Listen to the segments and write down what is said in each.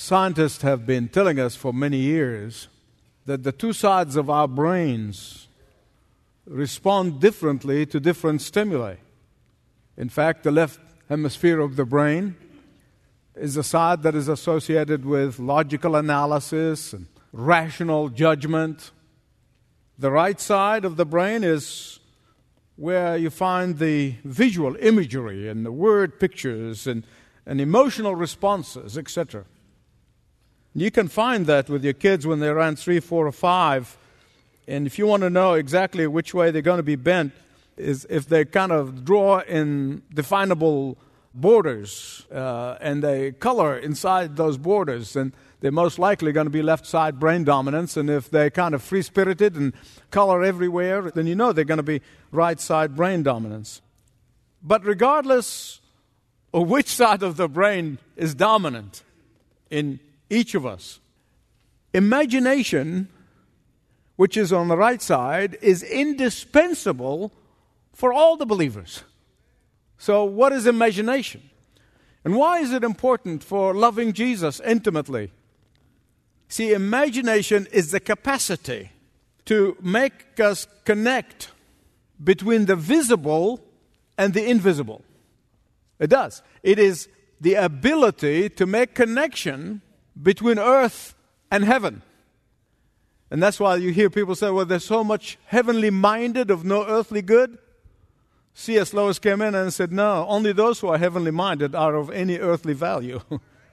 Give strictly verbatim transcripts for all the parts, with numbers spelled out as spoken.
Scientists have been telling us for many years that the two sides of our brains respond differently to different stimuli. In fact, the left hemisphere of the brain is the side that is associated with logical analysis and rational judgment. The right side of the brain is where you find the visual imagery and the word pictures and, and emotional responses, et cetera. You can find that with your kids when they're around three, four, or five. And if you want to know exactly which way they're going to be bent, is if they kind of draw in definable borders uh, and they color inside those borders, and they're most likely going to be left side brain dominance. And if they're kind of free-spirited and color everywhere, then you know they're going to be right side brain dominance. But regardless of which side of the brain is dominant in each of us, imagination, which is on the right side, is indispensable for all the believers. So what is imagination? And why is it important for loving Jesus intimately? See, imagination is the capacity to make us connect between the visible and the invisible. It does. It is the ability to make connection between earth and heaven. And that's why you hear people say, well, there's so much heavenly minded of no earthly good. C S Lewis came in and said, no, only those who are heavenly minded are of any earthly value.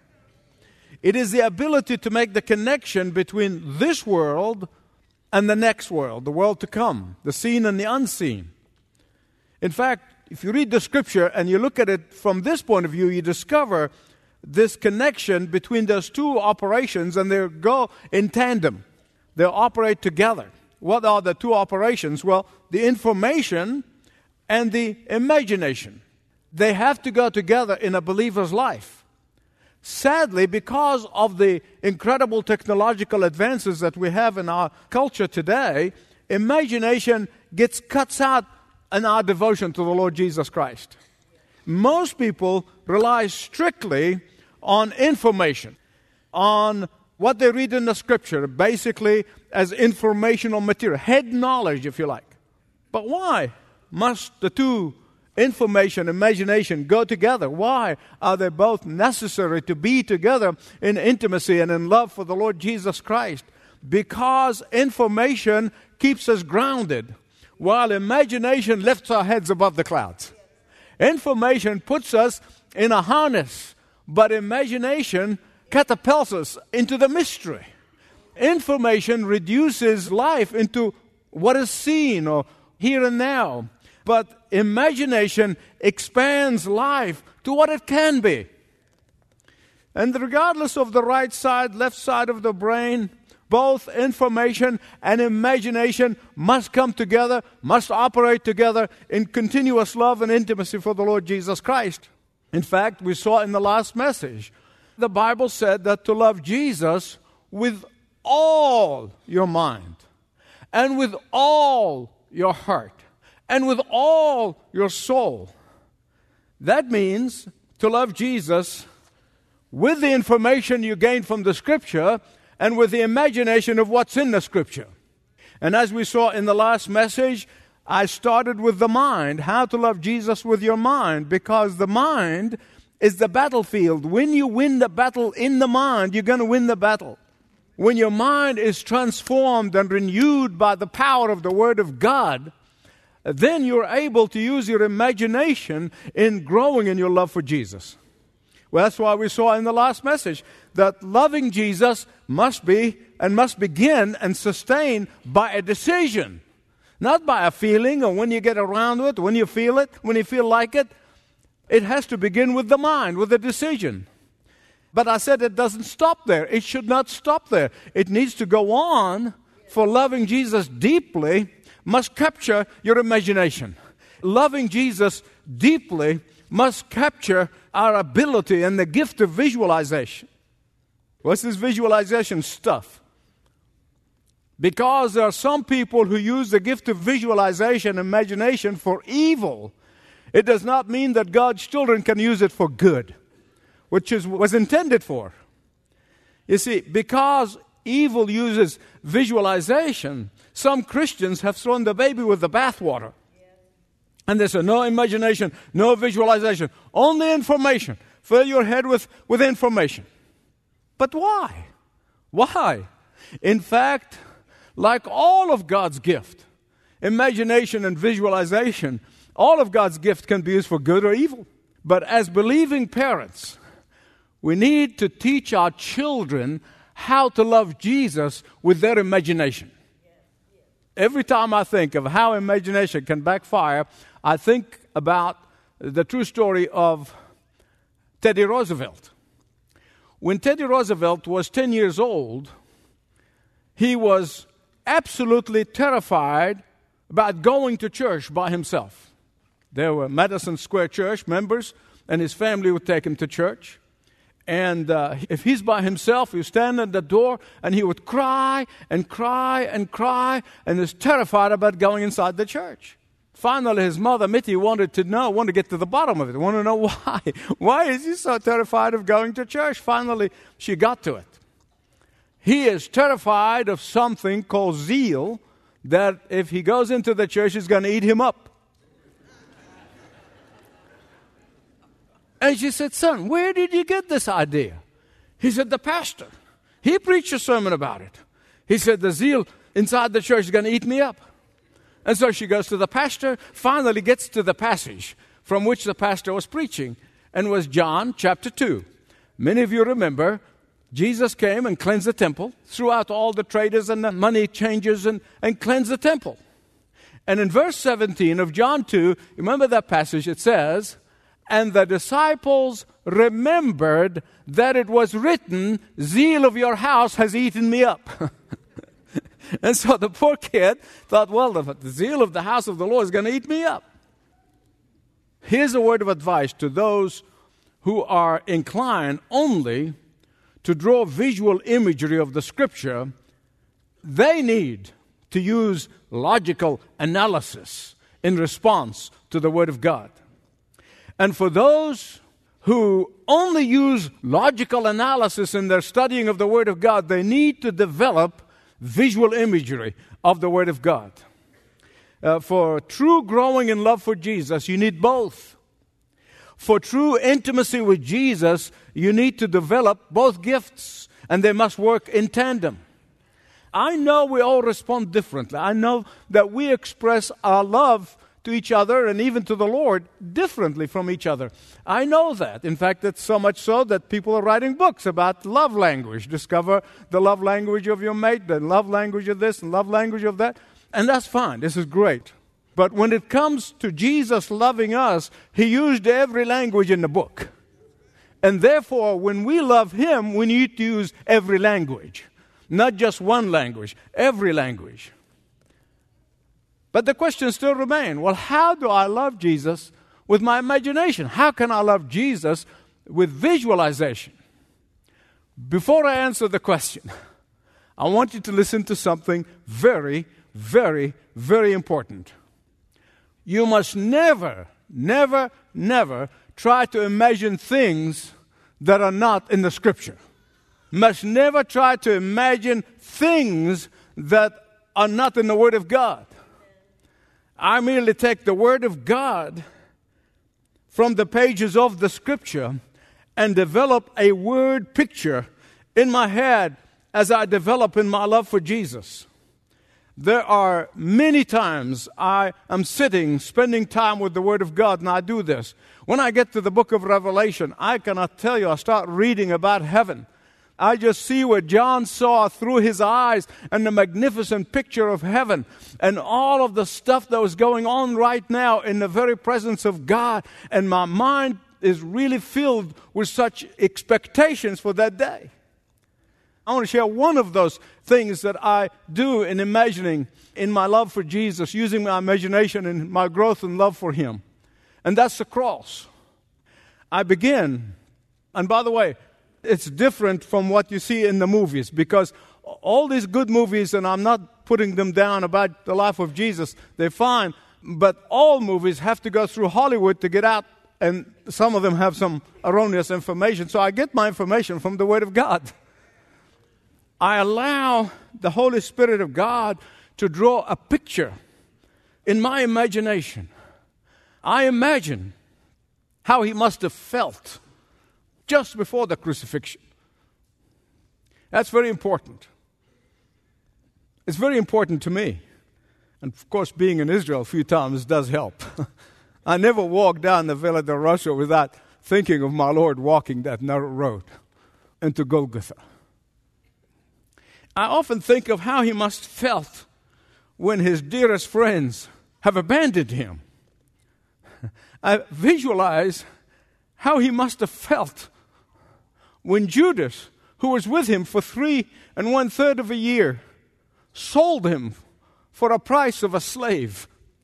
It is the ability to make the connection between this world and the next world, the world to come, the seen and the unseen. In fact, if you read the Scripture and you look at it from this point of view, you discover this connection between those two operations, and they go in tandem. They operate together. What are the two operations? Well, the information and the imagination. They have to go together in a believer's life. Sadly, because of the incredible technological advances that we have in our culture today, imagination gets cut out in our devotion to the Lord Jesus Christ. Most people rely strictly on information, on what they read in the Scripture, basically as informational material, head knowledge, if you like. But why must the two, information and imagination, go together? Why are they both necessary to be together in intimacy and in love for the Lord Jesus Christ? Because information keeps us grounded, while imagination lifts our heads above the clouds. Information puts us in a harness, but imagination catapults us into the mystery. Information reduces life into what is seen or here and now, but imagination expands life to what it can be. And regardless of the right side, left side of the brain, both information and imagination must come together, must operate together in continuous love and intimacy for the Lord Jesus Christ. In fact, we saw in the last message, the Bible said that to love Jesus with all your mind, and with all your heart, and with all your soul. That means to love Jesus with the information you gain from the Scripture and with the imagination of what's in the Scripture. And as we saw in the last message, I started with the mind, how to love Jesus with your mind, because the mind is the battlefield. When you win the battle in the mind, you're going to win the battle. When your mind is transformed and renewed by the power of the Word of God, then you're able to use your imagination in growing in your love for Jesus. Well, that's why we saw in the last message that loving Jesus must be and must begin and sustain by a decision. Not by a feeling or when you get around it, when you feel it, when you feel like it. It has to begin with the mind, with a decision. But I said it doesn't stop there. It should not stop there. It needs to go on, for loving Jesus deeply must capture your imagination. Loving Jesus deeply must capture our ability and the gift of visualization. What's this visualization stuff? Because there are some people who use the gift of visualization, imagination for evil, it does not mean that God's children can use it for good, which is was intended for. You see, because evil uses visualization, some Christians have thrown the baby with the bathwater. And they say, no imagination, no visualization, only information. Fill your head with, with information. But why? Why? In fact, like all of God's gift, imagination and visualization, all of God's gift can be used for good or evil. But as believing parents, we need to teach our children how to love Jesus with their imagination. Every time I think of how imagination can backfire, I think about the true story of Teddy Roosevelt. When Teddy Roosevelt was ten years old, he was absolutely terrified about going to church by himself. There were Madison Square Church members, and his family would take him to church. And uh, if he's by himself, he would stand at the door, and he would cry and cry and cry, and is terrified about going inside the church. Finally, his mother, Mitty, wanted to know, wanted to get to the bottom of it, wanted to know why. Why is he so terrified of going to church? Finally, she got to it. He is terrified of something called zeal, that if he goes into the church, it's going to eat him up. And she said, son, where did you get this idea? He said, the pastor. He preached a sermon about it. He said, the zeal inside the church is going to eat me up. And so she goes to the pastor, finally gets to the passage from which the pastor was preaching, and was John chapter two. Many of you remember, Jesus came and cleansed the temple, threw out all the traders and the money changers and, and cleansed the temple. And in verse seventeen of John two, remember that passage, it says, and the disciples remembered that it was written, zeal of your house has eaten me up. And so the poor kid thought, well, the, the zeal of the house of the Lord is going to eat me up. Here's a word of advice to those who are inclined only to draw visual imagery of the Scripture. They need to use logical analysis in response to the Word of God. And for those who only use logical analysis in their studying of the Word of God, they need to develop visual imagery of the Word of God. Uh, for true growing in love for Jesus, you need both. For true intimacy with Jesus, you need to develop both gifts, and they must work in tandem. I know we all respond differently. I know that we express our love to each other and even to the Lord differently from each other. I know that. In fact, it's so much so that people are writing books about love language. Discover the love language of your mate, the love language of this and love language of that. And that's fine. This is great. But when it comes to Jesus loving us, He used every language in the book. And therefore, when we love Him, we need to use every language. Not just one language, every language. But the question still remains, well, how do I love Jesus with my imagination? How can I love Jesus with visualization? Before I answer the question, I want you to listen to something very, very, very important. You must never, never, never try to imagine things that are not in the Scripture. Must never try to imagine things that are not in the Word of God. I merely take the Word of God from the pages of the Scripture and develop a word picture in my head as I develop in my love for Jesus. There are many times I am sitting, spending time with the Word of God, and I do this. When I get to the book of Revelation, I cannot tell you, I start reading about heaven. I just see what John saw through his eyes and the magnificent picture of heaven and all of the stuff that was going on right now in the very presence of God. And my mind is really filled with such expectations for that day. I want to share one of those things that I do in imagining in my love for Jesus, using my imagination and my growth and love for Him. And that's the cross. I begin, and by the way, it's different from what you see in the movies, because all these good movies, and I'm not putting them down about the life of Jesus, they're fine, but all movies have to go through Hollywood to get out, and some of them have some erroneous information. So I get my information from the Word of God. I allow the Holy Spirit of God to draw a picture in my imagination. I imagine how he must have felt just before the crucifixion. That's very important. It's very important to me. And of course, being in Israel a few times does help. I never walk down the Via Dolorosa without thinking of my Lord walking that narrow road into Golgotha. I often think of how he must have felt when his dearest friends have abandoned him. I visualize how he must have felt when Judas, who was with him for three and one third of a year, sold him for a price of a slave.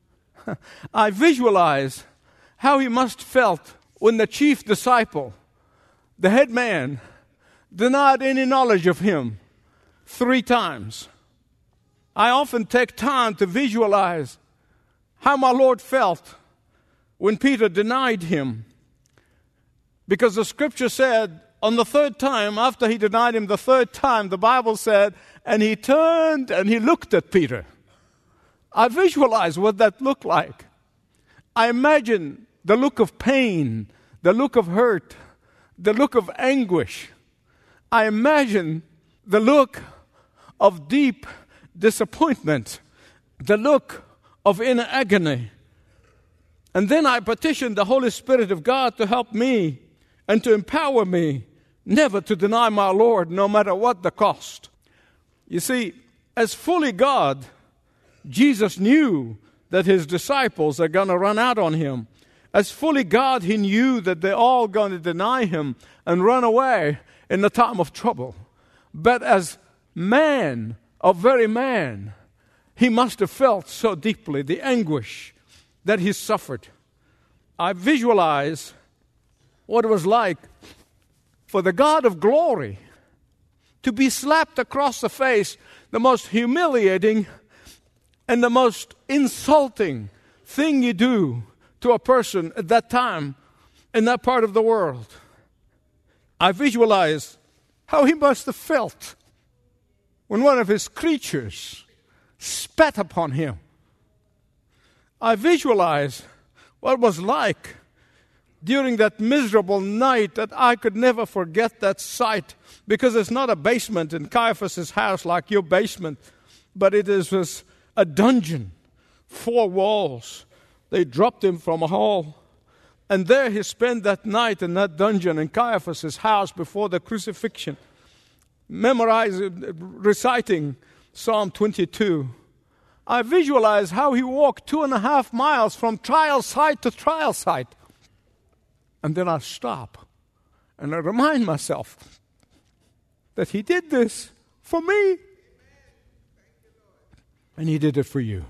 I visualize how he must have felt when the chief disciple, the head man, denied any knowledge of him three times. I often take time to visualize how my Lord felt when Peter denied him. Because the scripture said, on the third time, after he denied him the third time, the Bible said, and he turned and he looked at Peter. I visualize what that looked like. I imagine the look of pain, the look of hurt, the look of anguish. I imagine the look of deep disappointment, the look of inner agony. And then I petition the Holy Spirit of God to help me and to empower me never to deny my Lord, no matter what the cost. You see, as fully God, Jesus knew that his disciples are going to run out on him. As fully God, he knew that they're all going to deny him and run away in the time of trouble. But as man, of very man, he must have felt so deeply the anguish that he suffered. I visualize what it was like for the God of glory to be slapped across the face, the most humiliating and the most insulting thing you do to a person at that time in that part of the world. I visualize how he must have felt when one of his creatures spat upon him. I visualize what it was like during that miserable night that I could never forget that sight, because it's not a basement in Caiaphas' house like your basement, but it is was a dungeon, four walls. They dropped him from a hall, and there he spent that night in that dungeon in Caiaphas' house before the crucifixion, memorizing, reciting Psalm twenty-two. I visualize how he walked two and a half miles from trial site to trial site. And then I stop and I remind myself that he did this for me. And he did it for you.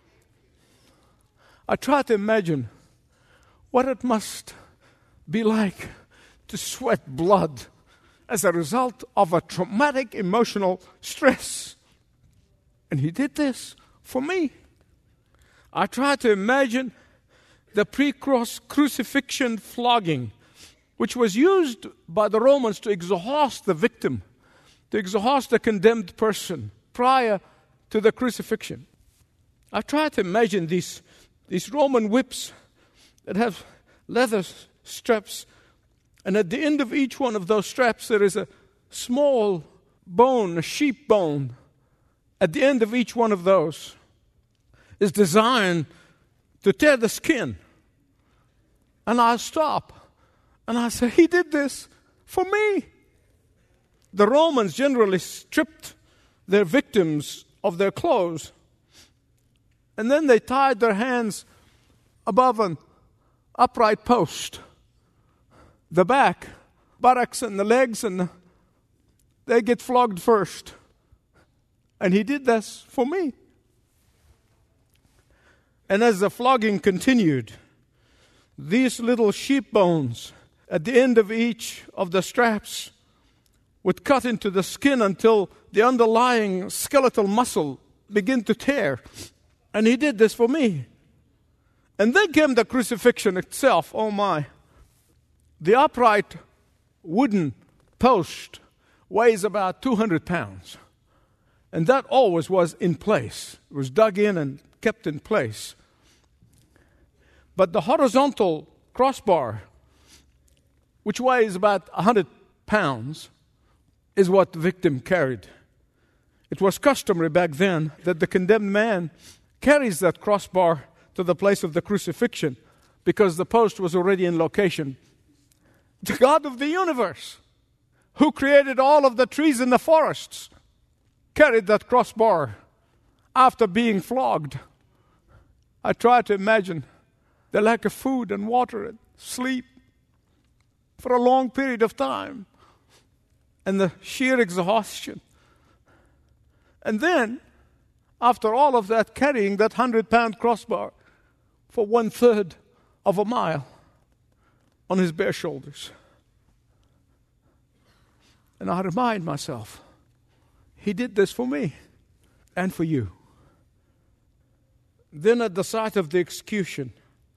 I try to imagine what it must be like to sweat blood as a result of a traumatic emotional stress. And he did this for me. I try to imagine the pre-cross crucifixion flogging, which was used by the Romans to exhaust the victim, to exhaust the condemned person prior to the crucifixion. I try to imagine these, these Roman whips that have leather straps, and at the end of each one of those straps there is a small bone, a sheep bone. At the end of each one of those is designed to tear the skin. And I stop and I say, he did this for me. The Romans generally stripped their victims of their clothes, and then they tied their hands above an upright post. The back, buttocks and the legs, and the, they get flogged first. And he did this for me. And as the flogging continued, these little sheep bones at the end of each of the straps would cut into the skin until the underlying skeletal muscle began to tear. And he did this for me. And then came the crucifixion itself. Oh my. The upright wooden post weighs about two hundred pounds. And that always was in place. It was dug in and kept in place. But the horizontal crossbar, which weighs about one hundred pounds, is what the victim carried. It was customary back then that the condemned man carries that crossbar to the place of the crucifixion because the post was already in location. The God of the universe, who created all of the trees in the forests, carried that crossbar after being flogged. I try to imagine the lack of food and water and sleep for a long period of time and the sheer exhaustion. And then, after all of that, carrying that hundred-pound crossbar for one-third of a mile on his bare shoulders. And I remind myself, he did this for me and for you. Then at the site of the execution,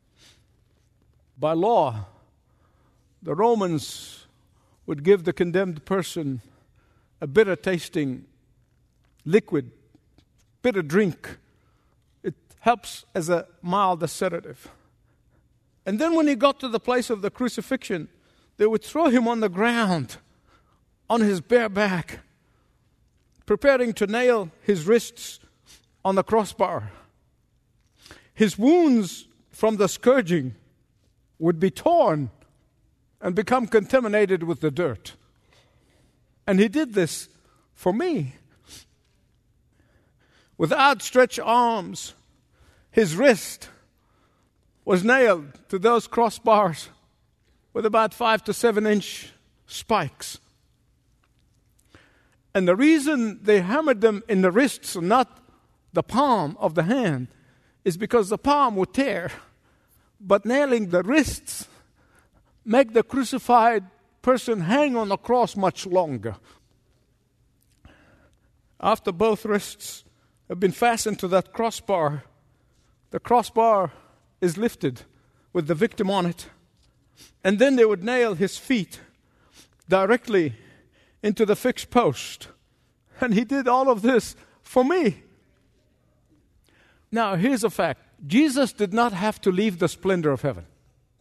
by law, the Romans would give the condemned person a bitter-tasting liquid, bitter drink. It helps as a mild sedative. And then when he got to the place of the crucifixion, they would throw him on the ground, on his bare back, preparing to nail his wrists on the crossbar. His wounds from the scourging would be torn and become contaminated with the dirt. And he did this for me. With outstretched arms, his wrist was nailed to those crossbars with about five to seven inch spikes. And the reason they hammered them in the wrists and not the palm of the hand is because the palm would tear. But nailing the wrists make the crucified person hang on the cross much longer. After both wrists have been fastened to that crossbar, the crossbar is lifted with the victim on it. And then they would nail his feet directly into the fixed post. And he did all of this for me. Now, here's a fact. Jesus did not have to leave the splendor of heaven.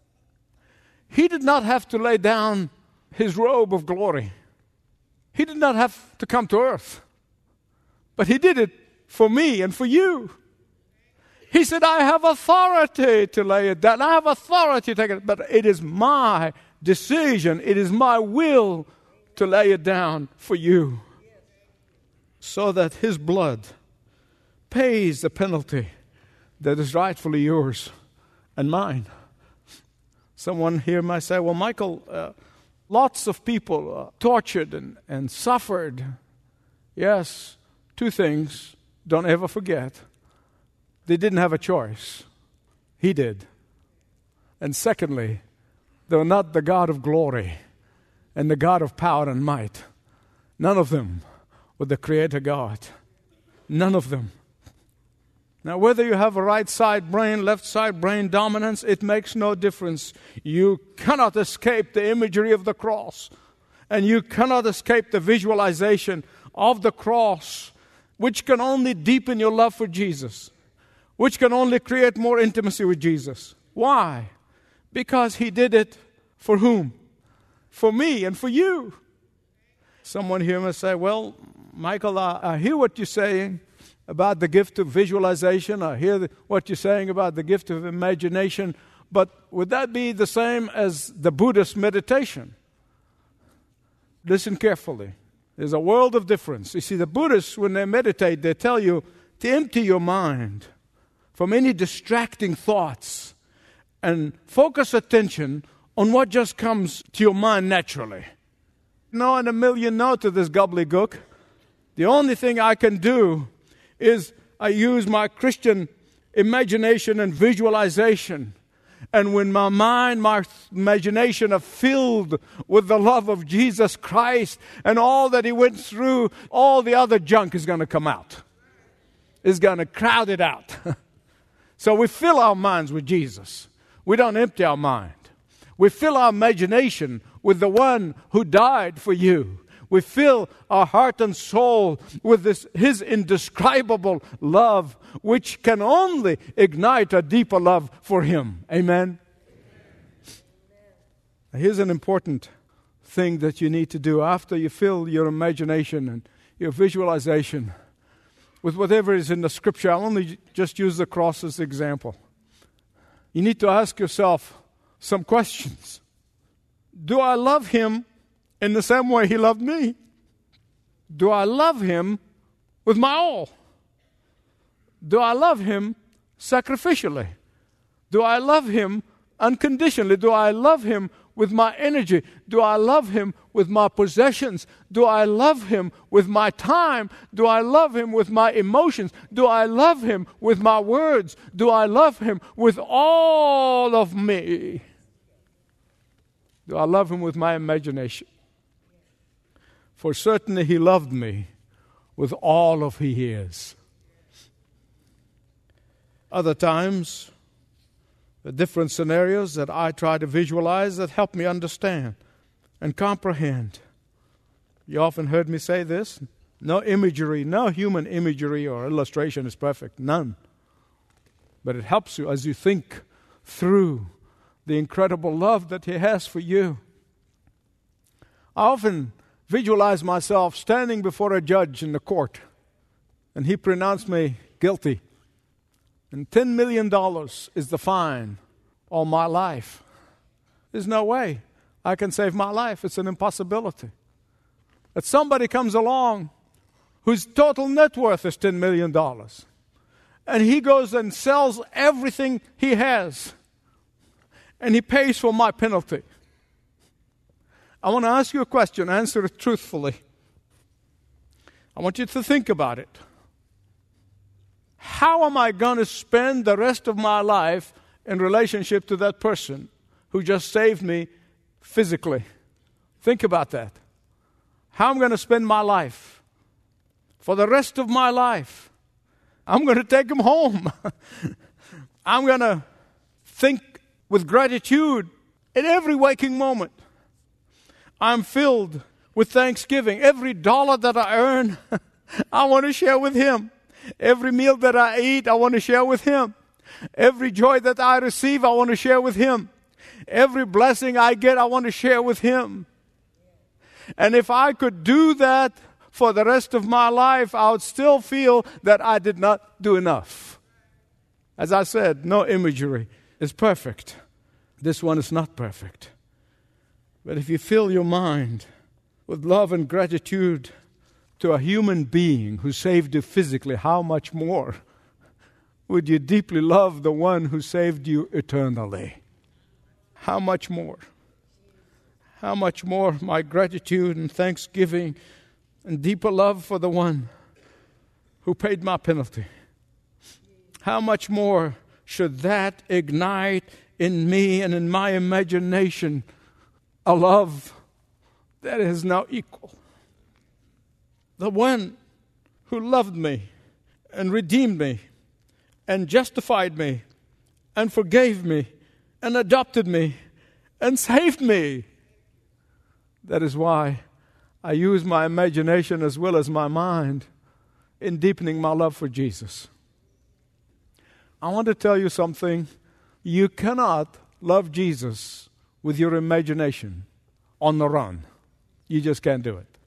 He did not have to lay down his robe of glory. He did not have to come to earth. But he did it for me and for you. He said, I have authority to lay it down. I have authority to take it. But it is my decision. It is my will to lay it down for you. So that his blood pays the penalty that is rightfully yours and mine. Someone here might say, well, Michael, uh, lots of people uh, tortured and, and suffered. Yes, two things. Don't ever forget. They didn't have a choice. He did. And secondly, they were not the God of glory and the God of power and might. None of them were the Creator God. None of them. Now, whether you have a right side brain, left side brain dominance, it makes no difference. You cannot escape the imagery of the cross. And you cannot escape the visualization of the cross, which can only deepen your love for Jesus, which can only create more intimacy with Jesus. Why? Because he did it for whom? For me and for you. Someone here may say, well, Michael, I, I hear what you're saying about the gift of visualization. I hear the, what you're saying about the gift of imagination. But would that be the same as the Buddhist meditation? Listen carefully. There's a world of difference. You see, the Buddhists, when they meditate, they tell you to empty your mind from any distracting thoughts and focus attention on what just comes to your mind naturally. No, and a million no to this gobbledygook. The only thing I can do is I use my Christian imagination and visualization. And when my mind, my imagination are filled with the love of Jesus Christ and all that he went through, all the other junk is going to come out. It's going to crowd it out. So we fill our minds with Jesus. We don't empty our mind. We fill our imagination with the one who died for you. We fill our heart and soul with this His indescribable love, which can only ignite a deeper love for Him. Amen? Amen. Here's an important thing that you need to do after you fill your imagination and your visualization with whatever is in the Scripture. I'll only just use the cross as an example. You need to ask yourself some questions. Do I love Him in the same way He loved me? Do I love Him with my all? Do I love Him sacrificially? Do I love Him unconditionally? Do I love Him with my energy? Do I love Him with my possessions? Do I love Him with my time? Do I love Him with my emotions? Do I love Him with my words? Do I love Him with all of me? Do I love Him with my imagination? For certainly He loved me with all of who He is. Other times, the different scenarios that I try to visualize that help me understand and comprehend. You often heard me say this. No imagery, no human imagery or illustration is perfect. None. But it helps you as you think through the incredible love that He has for you. I often visualize myself standing before a judge in the court, and he pronounced me guilty. And ten million dollars is the fine on my life. There's no way I can save my life. It's an impossibility. That somebody comes along whose total net worth is ten million dollars. And he goes and sells everything he has. And he pays for my penalty. I want to ask you a question. Answer it truthfully. I want you to think about it. How am I going to spend the rest of my life in relationship to that person who just saved me physically? Think about that. How I'm going to spend my life. For the rest of my life, I'm going to take him home. I'm going to think with gratitude in every waking moment. I'm filled with thanksgiving. Every dollar that I earn, I want to share with Him. Every meal that I eat, I want to share with Him. Every joy that I receive, I want to share with Him. Every blessing I get, I want to share with Him. And if I could do that for the rest of my life, I would still feel that I did not do enough. As I said, no imagery is perfect. This one is not perfect. But if you fill your mind with love and gratitude to a human being who saved you physically, how much more would you deeply love the one who saved you eternally? How much more? How much more my gratitude and thanksgiving and deeper love for the one who paid my penalty? How much more should that ignite in me and in my imagination a love that is no equal? The one who loved me and redeemed me and justified me and forgave me and adopted me and saved me. That is why I use my imagination as well as my mind in deepening my love for Jesus. I want to tell you something. You cannot love Jesus with your imagination on the run. You just can't do it.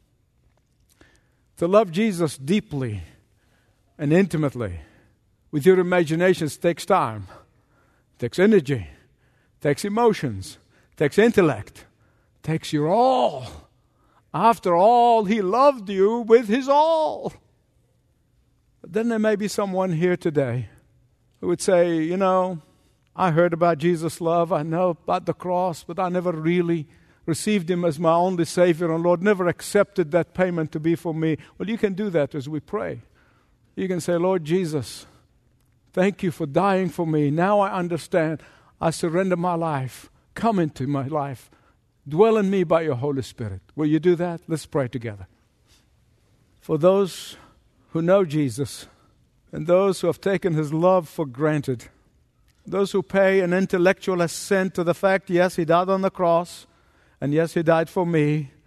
To love Jesus deeply and intimately with your imaginations takes time, takes energy, takes emotions, takes intellect, takes your all. After all, He loved you with His all. But then there may be someone here today who would say, you know, I heard about Jesus' love, I know about the cross, but I never really received Him as my only Savior and Lord, never accepted that payment to be for me. Well, you can do that as we pray. You can say, Lord Jesus, thank you for dying for me. Now I understand. I surrender my life. Come into my life. Dwell in me by your Holy Spirit. Will you do that? Let's pray together. For those who know Jesus and those who have taken His love for granted, those who pay an intellectual assent to the fact, yes, He died on the cross, and yes, He died for me,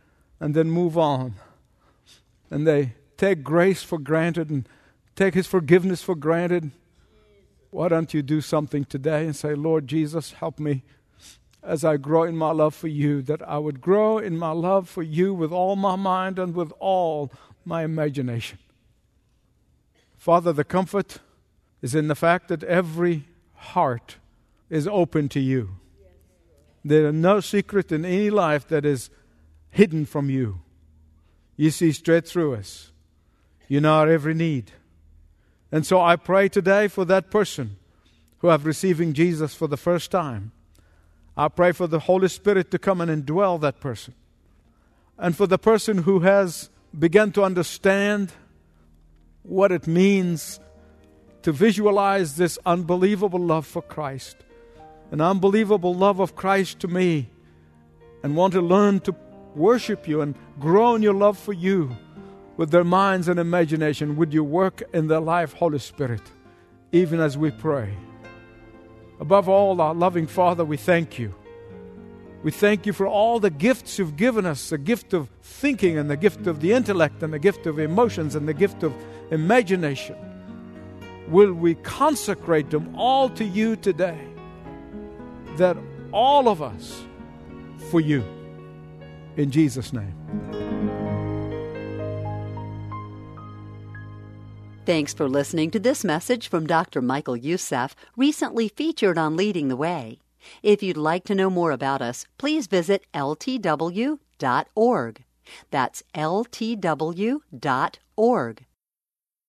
and then move on. And they take grace for granted and take His forgiveness for granted. Why don't you do something today and say, Lord Jesus, help me as I grow in my love for you, that I would grow in my love for you with all my mind and with all my imagination. Father, the comfort is in the fact that every heart is open to you. There are no secret in any life that is hidden from you. You see straight through us. You know our every need. And so I pray today for that person who have receiving Jesus for the first time. I pray for the Holy Spirit to come and indwell that person. And for the person who has begun to understand what it means to visualize this unbelievable love for Christ, an unbelievable love of Christ to me, and want to learn to worship you and grow in your love for you with their minds and imagination, would you work in their life, Holy Spirit, even as we pray. Above all, our loving Father, we thank you. We thank you for all the gifts you've given us, the gift of thinking and the gift of the intellect and the gift of emotions and the gift of imagination. Will we consecrate them all to you today? That all of us for you. In Jesus' name. Thanks for listening to this message from Doctor Michael Youssef, recently featured on Leading the Way. If you'd like to know more about us, please visit L T W dot org. That's L T W dot org.